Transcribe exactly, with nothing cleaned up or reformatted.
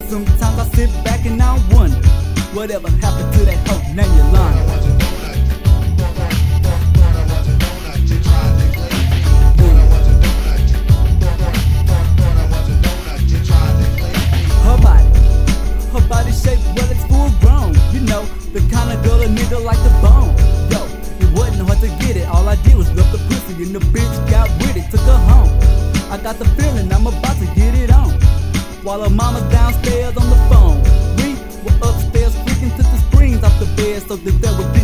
Sometimes I sit back and I wonder whatever happened to that hoe named Yolanda. Her body, her body shape, well it's full grown. You know, the kind of girl a nigga like the bone. Yo, it wasn't hard to get it. All I did was love the pussy and the bitch got with it, took her home. I got the feeling I'm about to get it on. While her mama's downstairs on the phone, we were upstairs freaking, took the springs off the bed so that there would be